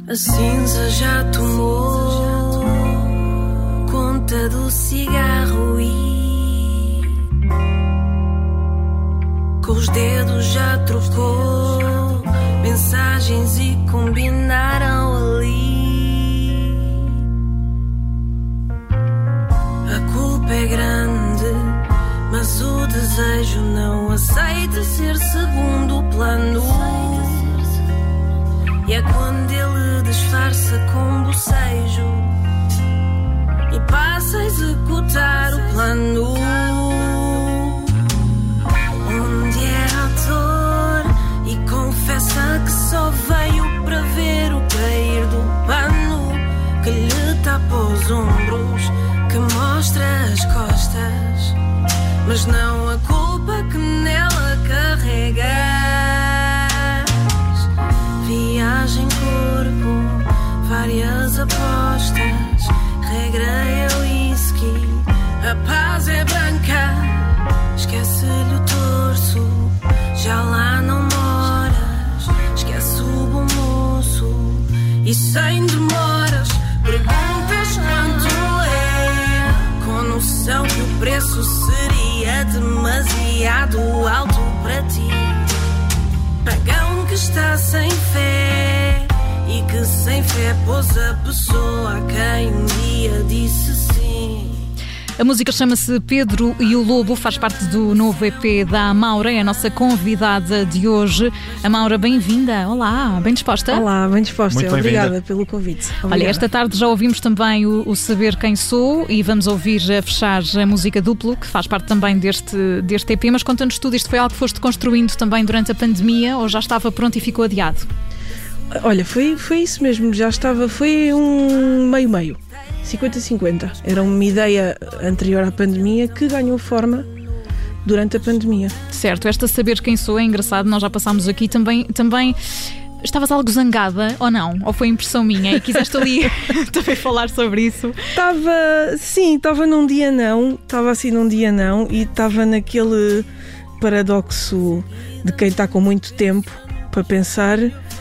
A cinza já tomou conta do cigarro e com os dedos já trocou mensagens e combinaram ali. A culpa é grande, mas o desejo não aceita ser segundo plano. E é quando ele disfarça com bocejo e passa a executar o plano. Onde é ator e confessa que só veio para ver o cair do pano que lhe tapa os ombros, que mostra as costas, mas não a culpa que nela carrega. Viagem corpo, várias apostas, regra é whisky, a paz é branca. Esquece-lhe o torso, já lá não moras. Esquece o bom moço e sem demoras perguntas quanto é, com noção que o preço seria demasiado alto para ti. Pagão que está sem fé e que sem fé pôs a pessoa a quem um dia disse sim. A música chama-se Pedro e o Lobo, faz parte do novo EP da Amaura, é a nossa convidada de hoje. Amaura, bem-vinda. Olá, bem disposta? Olá, bem disposta. Muito obrigada pelo convite. Obrigada. Olha, esta tarde já ouvimos também o Saber Quem Sou e vamos ouvir a fechar a música Duplo, que faz parte também deste EP, mas conta-nos tudo, isto foi algo que foste construindo também durante a pandemia ou já estava pronto e ficou adiado? Olha, foi isso mesmo, já estava, foi um meio-meio. 50-50. Era uma ideia anterior à pandemia que ganhou forma durante a pandemia. Certo, esta Saber Quem Sou é engraçado, nós já passámos aqui também. Estavas algo zangada ou não? Ou foi impressão minha e quiseste ali também falar sobre isso? Estava num dia não, estava assim num dia não e estava naquele paradoxo de quem está com muito tempo para pensar.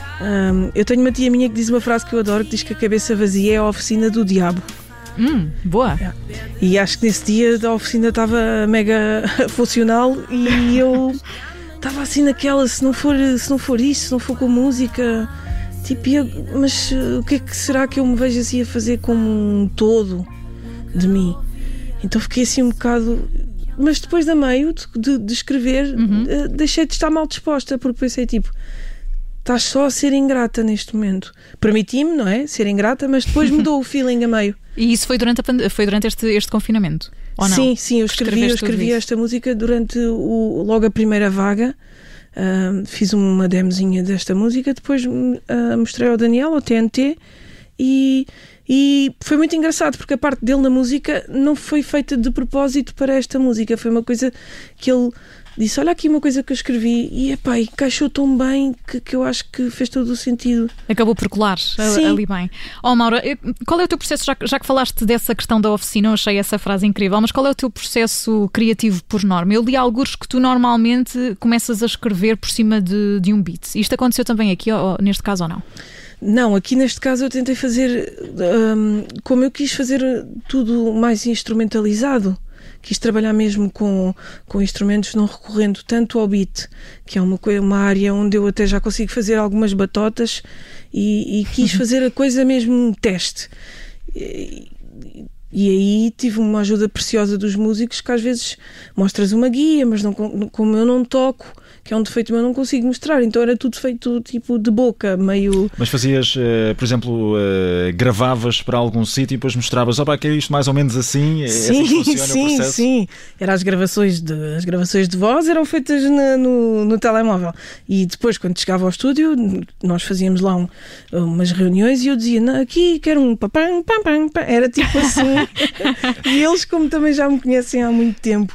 Eu tenho uma tia minha que diz uma frase que eu adoro, que diz que a cabeça vazia é a oficina do diabo. Boa. E acho que nesse dia a oficina estava mega funcional e eu estava assim naquela, se não for isso, se não for com música, tipo, mas o que é que será que eu me vejo assim a fazer como um todo de mim? Então fiquei assim um bocado, mas depois da meio de escrever, deixei de estar mal disposta, porque pensei tipo, estás só a ser ingrata neste momento. Permiti-me, não é? Ser ingrata, mas depois mudou o feeling a meio. E isso foi durante este confinamento? Ou não? Sim, eu escrevi esta música durante logo a primeira vaga. Fiz uma demozinha desta música, depois mostrei ao Daniel, ao TNT, e foi muito engraçado, porque a parte dele na música não foi feita de propósito para esta música. Foi uma coisa que ele disse, olha aqui uma coisa que eu escrevi e encaixou tão bem que eu acho que fez todo o sentido. Acabou por colar ali bem. Maura, qual é o teu processo, já que falaste dessa questão da oficina, eu achei essa frase incrível, mas qual é o teu processo criativo por norma? Eu li alguns que tu normalmente começas a escrever por cima de um beat. Isto aconteceu também aqui, neste caso, ou não? Não, aqui neste caso eu tentei fazer, como eu quis fazer tudo mais instrumentalizado. Quis trabalhar mesmo com instrumentos, não recorrendo tanto ao beat, que é uma área onde eu até já consigo fazer algumas batotas, e quis fazer a coisa mesmo teste. E aí tive uma ajuda preciosa dos músicos, que às vezes mostras uma guia, mas não, como eu não toco, que é um defeito meu, não consigo mostrar, então era tudo feito tipo de boca, meio... Mas fazias, por exemplo, gravavas para algum sítio e depois mostravas, que é isto mais ou menos assim, assim que funciona o processo? Sim. Era as gravações de voz eram feitas no telemóvel, e depois quando chegava ao estúdio nós fazíamos lá umas reuniões e eu dizia, não, aqui quero um papam, pam, pam, pam. Era tipo assim. E eles, como também já me conhecem há muito tempo,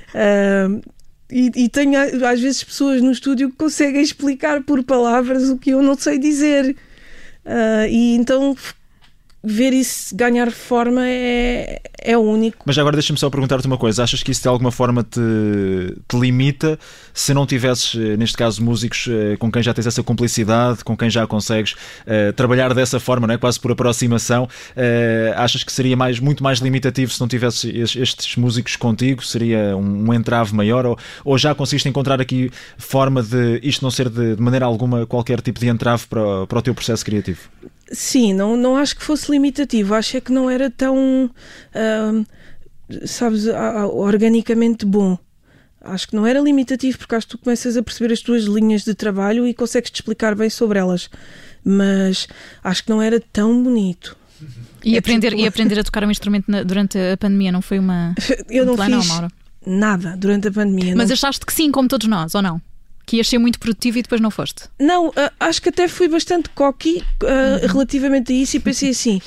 e tenho às vezes pessoas no estúdio que conseguem explicar por palavras o que eu não sei dizer, e então ver isso ganhar forma é único. Mas agora deixa-me só perguntar-te uma coisa. Achas que isso de alguma forma te limita se não tivesses, neste caso, músicos com quem já tens essa cumplicidade, com quem já consegues trabalhar dessa forma, não é? Quase por aproximação? Achas que seria muito mais limitativo se não tivesses estes músicos contigo? Seria um entrave maior? Ou já conseguiste encontrar aqui forma de isto não ser de maneira alguma qualquer tipo de entrave para o teu processo criativo? Sim, não acho que fosse limitativo. Acho que não era tão, organicamente bom. Acho que não era limitativo, porque acho que tu começas a perceber as tuas linhas de trabalho e consegues-te explicar bem sobre elas. Mas acho que não era tão bonito. E aprender a tocar um instrumento durante a pandemia não foi Eu não fiz nada durante a pandemia. Mas achaste que sim, como todos nós, ou não? Que ias ser muito produtivo e depois não foste? Não, acho que até fui bastante cocky relativamente a isso e pensei assim,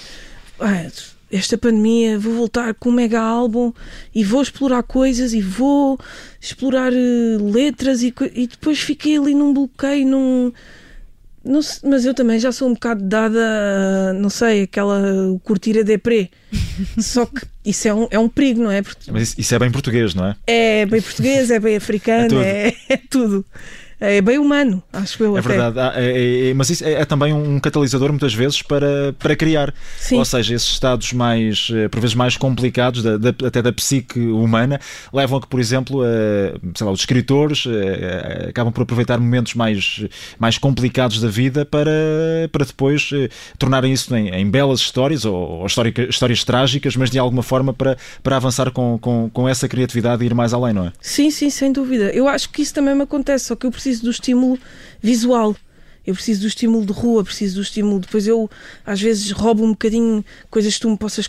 esta pandemia vou voltar com um mega álbum e vou explorar coisas e vou explorar letras e depois fiquei ali num bloqueio, não sei, mas eu também já sou um bocado dada, não sei, aquela curtir a deprê. Só que isso é um perigo, não é? Porque mas isso é bem português, não é? É bem português, é bem africano, é tudo. É bem humano, acho eu. É até. Verdade, mas isso é também um catalisador muitas vezes para criar. Sim. Ou seja, esses estados por vezes mais complicados até da psique humana levam a que, por exemplo, os escritores acabam por aproveitar momentos mais complicados da vida para depois tornarem isso em belas histórias ou histórias trágicas, mas de alguma forma para avançar com essa criatividade e ir mais além, não é? Sim, sem dúvida. Eu acho que isso também me acontece, só que eu preciso do estímulo visual, eu preciso do estímulo de rua, preciso do estímulo. Depois eu às vezes roubo um bocadinho coisas que tu me possas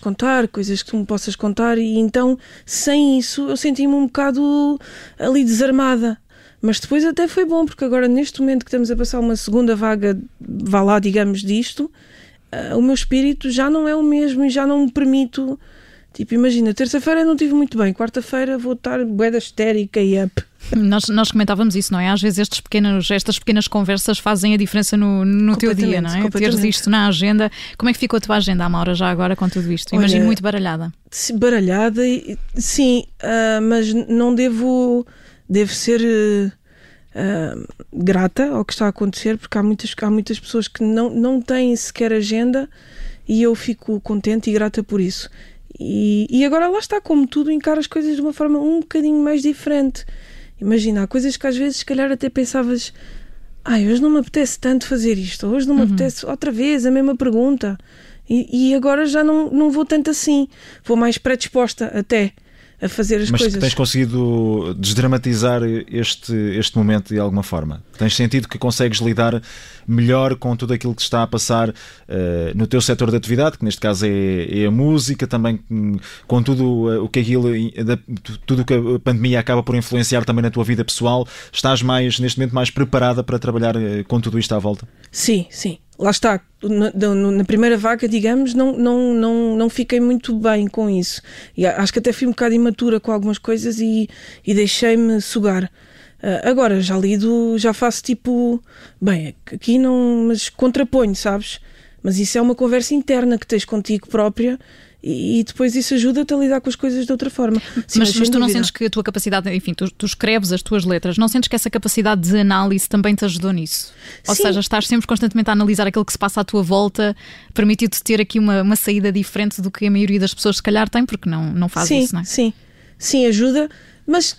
contar, e então sem isso eu senti-me um bocado ali desarmada. Mas depois até foi bom, porque agora neste momento que estamos a passar uma segunda vaga, vá lá, digamos, disto, o meu espírito já não é o mesmo e já não me permito. Tipo, imagina, terça-feira não estive muito bem, quarta-feira vou estar bué da histérica e up. Nós comentávamos isso, não é? Às vezes estas pequenas conversas fazem a diferença no teu dia, não é? Teres isto na agenda. Como é que ficou a tua agenda, Amaura, já agora com tudo isto? Imagino muito baralhada. Baralhada, sim, mas não devo ser grata ao que está a acontecer, porque há muitas pessoas que não têm sequer agenda e eu fico contente e grata por isso. E agora lá está, como tudo, encara as coisas de uma forma um bocadinho mais diferente. Imagina, há coisas que às vezes se calhar até pensavas, hoje não me apetece tanto fazer isto, hoje não me apetece outra vez a mesma pergunta, e agora já não vou tanto assim, vou mais predisposta até a fazer as coisas. Mas tens conseguido desdramatizar este momento de alguma forma? Tens sentido que consegues lidar melhor com tudo aquilo que está a passar no teu setor de atividade, que neste caso é a música, também com tudo o que tudo que a pandemia acaba por influenciar também na tua vida pessoal? Estás neste momento mais preparada para trabalhar com tudo isto à volta? Sim. Lá está, na primeira vaga, digamos, não fiquei muito bem com isso. E acho que até fui um bocado imatura com algumas coisas e deixei-me sugar. Agora, já faço tipo, aqui não, mas contraponho, sabes? Mas isso é uma conversa interna que tens contigo própria e depois isso ajuda-te a lidar com as coisas de outra forma. Sim, mas tu não sentes que a tua capacidade, enfim, tu escreves as tuas letras, não sentes que essa capacidade de análise também te ajudou nisso? Ou seja, estás sempre constantemente a analisar aquilo que se passa à tua volta, permitiu-te ter aqui uma saída diferente do que a maioria das pessoas se calhar tem, porque não faz isso, não é? Sim, ajuda, mas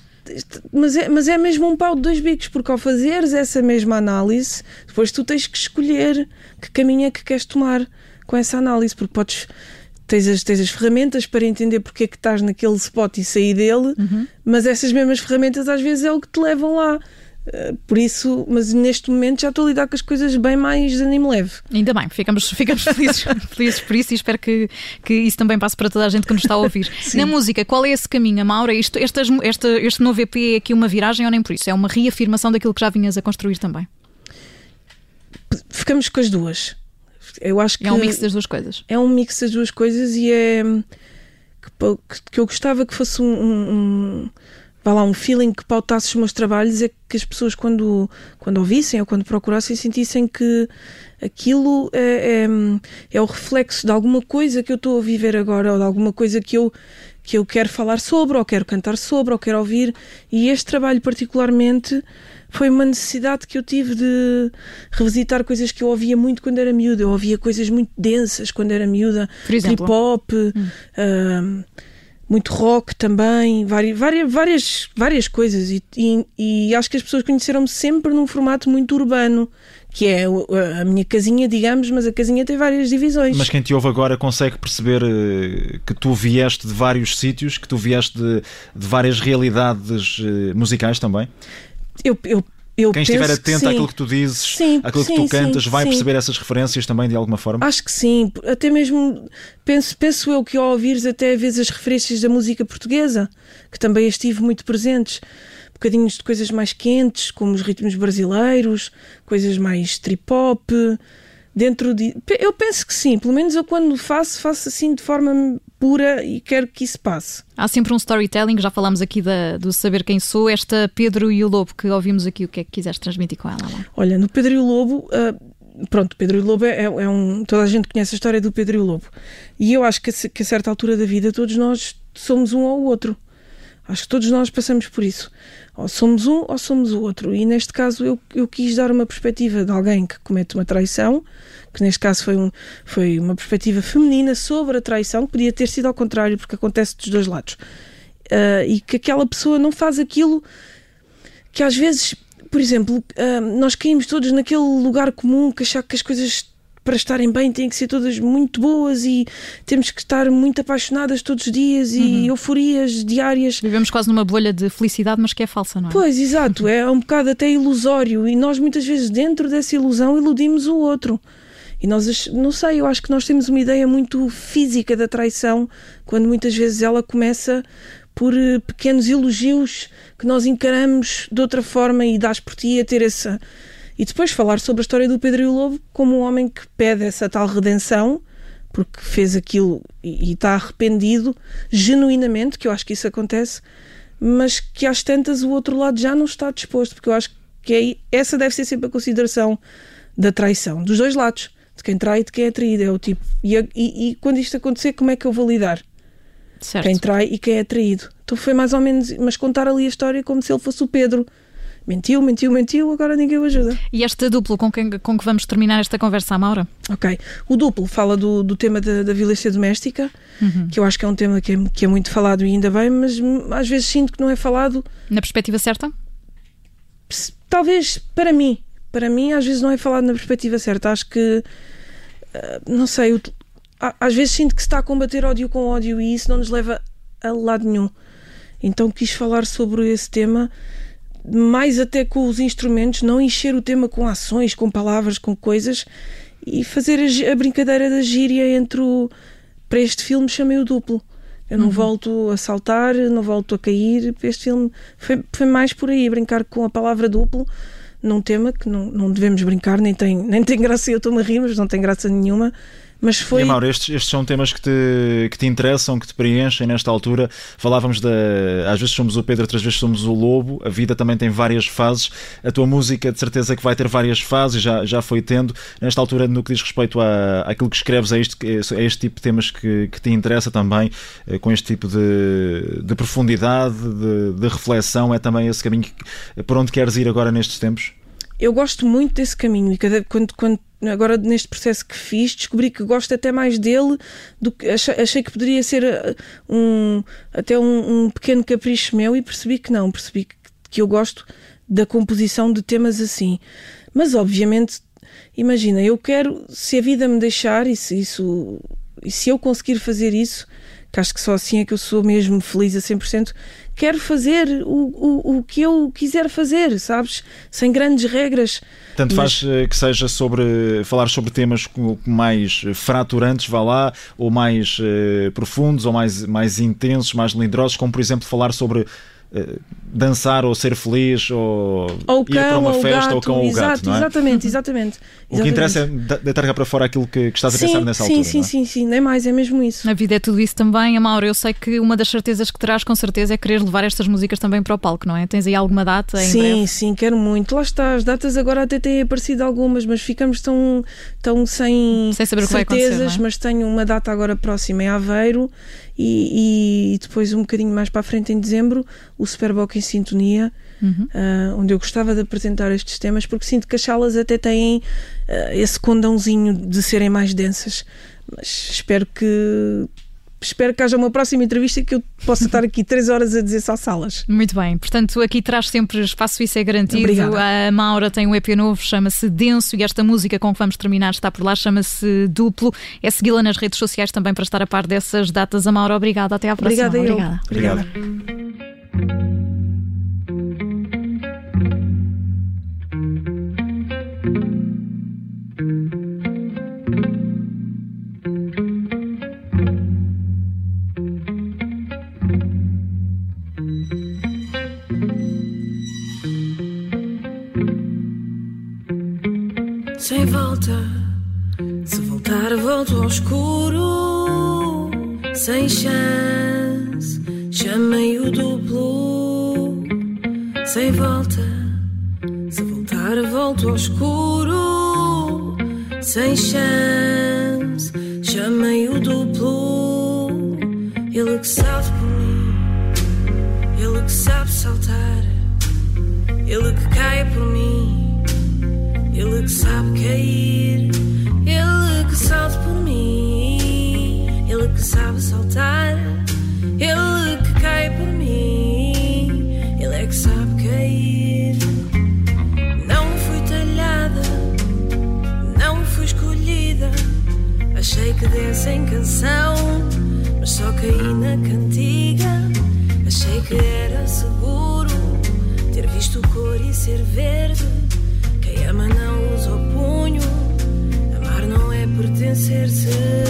é mesmo um pau de dois bicos, porque ao fazeres essa mesma análise, depois tu tens que escolher que caminho é que queres tomar com essa análise, porque tens as ferramentas para entender porque é que estás naquele spot e sair dele, mas essas mesmas ferramentas às vezes é o que te levam lá. Por isso, mas neste momento já estou a lidar com as coisas bem mais de anime leve. Ainda bem, ficamos felizes por isso e espero que isso também passe para toda a gente que nos está a ouvir. Na música, qual é esse caminho, Amaura? Este novo EP é aqui uma viragem ou nem por isso? É uma reafirmação daquilo que já vinhas a construir também? Ficamos com as duas. Eu acho que é um mix das duas coisas. É um mix das duas coisas e é que eu gostava que fosse um feeling que pautasse os meus trabalhos, é que as pessoas quando ouvissem ou quando procurassem sentissem que aquilo é o reflexo de alguma coisa que eu estou a viver agora, ou de alguma coisa que eu quero falar sobre, ou quero cantar sobre, ou quero ouvir. E este trabalho particularmente foi uma necessidade que eu tive de revisitar coisas que eu ouvia muito quando era miúda. Eu ouvia coisas muito densas quando era miúda, trip-hop, muito rock também, várias coisas. E acho que as pessoas conheceram-me sempre num formato muito urbano, que é a minha casinha, digamos, mas a casinha tem várias divisões. Mas quem te ouve agora consegue perceber que tu vieste de vários sítios, que tu vieste de várias realidades musicais também? Quem estiver atento àquilo que tu dizes, àquilo que tu cantas, vai perceber essas referências também de alguma forma? Acho que sim, até mesmo penso eu que ao ouvires até às vezes as referências da música portuguesa, que também estive muito presentes, bocadinhos de coisas mais quentes, como os ritmos brasileiros, coisas mais trip-hop, eu penso que sim, pelo menos eu quando faço assim de forma pura e quero que isso passe. Há sempre um storytelling, já falámos aqui do Saber Quem Sou, esta Pedro e o Lobo que ouvimos aqui, o que é que quiseste transmitir com ela? Olha, no Pedro e o Lobo, Pedro e o Lobo toda a gente conhece a história do Pedro e o Lobo, e eu acho que a certa altura da vida todos nós somos um ou o outro. Acho que todos nós passamos por isso. Ou somos um ou somos o outro. E neste caso eu quis dar uma perspectiva de alguém que comete uma traição, que neste caso foi uma perspectiva feminina sobre a traição, que podia ter sido ao contrário, porque acontece dos dois lados. E que aquela pessoa não faz aquilo que às vezes, por exemplo, nós caímos todos naquele lugar comum, que achar que as coisas para estarem bem têm que ser todas muito boas e temos que estar muito apaixonadas todos os dias e euforias diárias. Vivemos quase numa bolha de felicidade, mas que é falsa, não é? Pois, exato, é um bocado até ilusório e nós muitas vezes dentro dessa ilusão iludimos o outro. E nós, não sei, eu acho que nós temos uma ideia muito física da traição, quando muitas vezes ela começa por pequenos elogios que nós encaramos de outra forma e dás por ti a ter essa... E depois falar sobre a história do Pedro e o Lobo como um homem que pede essa tal redenção, porque fez aquilo e está arrependido genuinamente, que eu acho que isso acontece, mas que às tantas o outro lado já não está disposto, porque eu acho que essa deve ser sempre a consideração da traição, dos dois lados, de quem trai e de quem é traído. É o tipo, e quando isto acontecer, como é que eu vou lidar? Certo. Quem trai e quem é traído. Então foi mais ou menos, mas contar ali a história como se ele fosse o Pedro. Mentiu, agora ninguém o ajuda. E este duplo com que vamos terminar esta conversa, Maura? Ok. O duplo fala do tema da violência doméstica, que eu acho que é um tema que é muito falado e ainda bem, mas às vezes sinto que não é falado... Na perspectiva certa? Talvez, para mim às vezes não é falado na perspectiva certa. Acho que, não sei, às vezes sinto que se está a combater ódio com ódio e isso não nos leva a lado nenhum. Então quis falar sobre esse tema... mais até com os instrumentos, não encher o tema com ações, com palavras, com coisas, e fazer a brincadeira da gíria para este filme chamei o duplo. Eu não volto a saltar, não volto a cair. Este filme foi mais por aí, brincar com a palavra duplo num tema que não devemos brincar, nem tem graça. Eu estou-me a rir, mas não tem graça nenhuma. Mas foi... E, Mauro, estes são temas que te interessam, que te preenchem nesta altura. Falávamos às vezes somos o Pedro, outras vezes somos o Lobo. A vida também tem várias fases. A tua música, de certeza que vai ter várias fases, já foi tendo. Nesta altura, no que diz respeito àquilo que escreves, a este tipo de temas que te interessa também, com este tipo de profundidade, de reflexão, é também esse caminho por onde queres ir agora nestes tempos? Eu gosto muito desse caminho e quando agora neste processo que fiz, descobri que gosto até mais dele do que achei que poderia ser até um pequeno capricho meu e percebi que não, que eu gosto da composição de temas assim. Mas obviamente, imagina, eu quero, se a vida me deixar e se eu conseguir fazer isso, que acho que só assim é que eu sou mesmo feliz a 100%, quero fazer o que eu quiser fazer, sabes? Sem grandes regras. Tanto faz que seja falar sobre temas mais fraturantes, vá lá, ou mais profundos, ou mais intensos, mais melindrosos, como por exemplo falar sobre dançar ou ser feliz ou ir para uma festa gato, ou o cão ou o gato, não é? Exatamente. O que interessa é deitar cá para fora aquilo que estás a pensar nessa altura. Sim, nem mais, é mesmo isso. A vida é tudo isso também. Amaury, eu sei que uma das certezas que terás com certeza é querer levar estas músicas também para o palco, não é? Tens aí alguma data em breve? Sim, quero muito. Lá está, as datas agora até têm aparecido algumas, mas ficamos tão sem saber o que vai acontecer, não é? Mas tenho uma data agora próxima em Aveiro e depois um bocadinho mais para a frente em dezembro o Superboc em Sintonia, onde eu gostava de apresentar estes temas, porque sinto que as salas até têm esse condãozinho de serem mais densas, mas espero que haja uma próxima entrevista que eu possa estar aqui 3 horas a dizer só salas. Muito bem, portanto aqui traz sempre espaço, isso é garantido. Obrigada. A Maura tem um EP novo, chama-se Denso, e esta música com que vamos terminar está por lá, chama-se Duplo. É segui-la nas redes sociais também para estar a par dessas datas. A Maura, obrigada, até à próxima. Obrigada. Sem volta, se voltar volto ao escuro. Sem chance, chamei o duplo. Sem volta, se voltar volto ao escuro. Sem chance, chamei o duplo. Ele que sabe por mim, ele que sabe saltar, ele que cai por mim, ele que sabe cair, ele que salta por mim, ele que sabe saltar, ele que cai por mim, ele é que sabe cair. Não fui talhada, não fui escolhida, achei que desse em canção, mas só caí na cantiga. Achei que era seguro ter visto cor e ser verde. Quem ama não usa o punho, amar não é pertencer-se.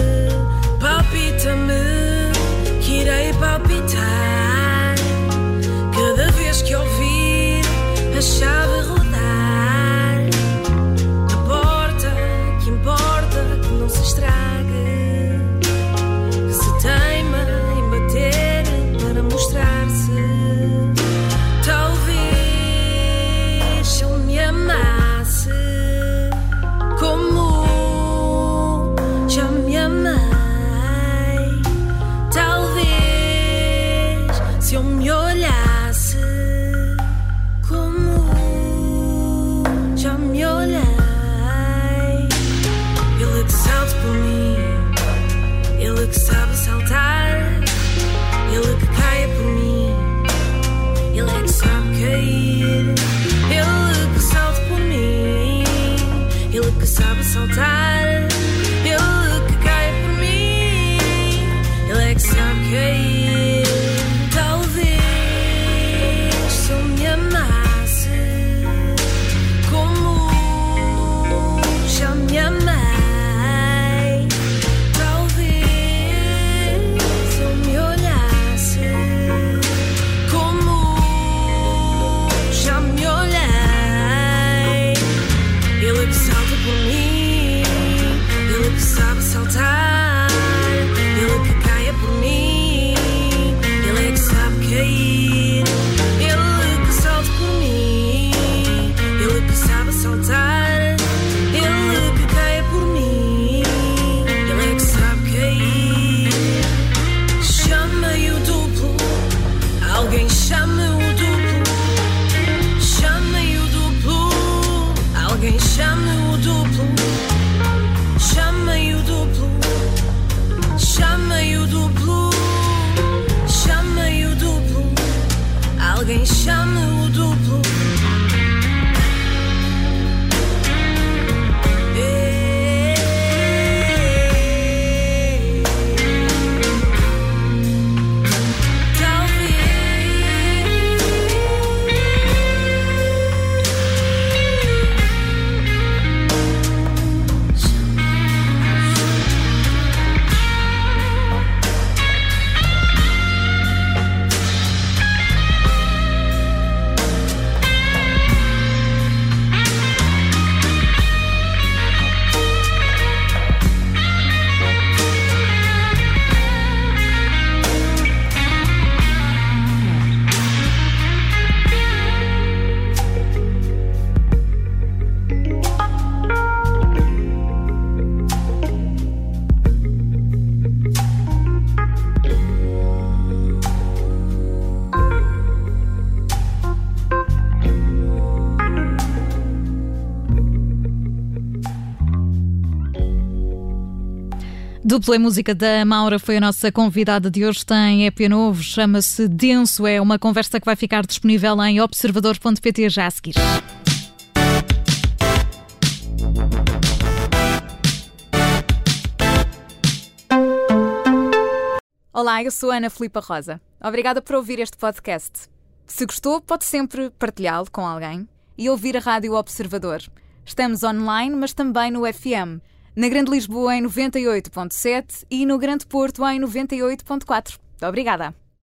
Palpita-me que irei palpitar cada vez que ouvir a chave rodar na porta. Que importa que não se estrague, que se teima em bater para mostrar-se. Talvez se ele me amasse como já me amei, Dupla música da Maura foi a nossa convidada de hoje. Tem EP novo, chama-se Denso. É uma conversa que vai ficar disponível em observador.pt já a seguir. Olá, eu sou a Ana Filipa Rosa. Obrigada por ouvir este podcast. Se gostou, pode sempre partilhá-lo com alguém e ouvir a Rádio Observador. Estamos online, mas também no FM. Na Grande Lisboa em 98.7 e no Grande Porto em 98.4. Obrigada.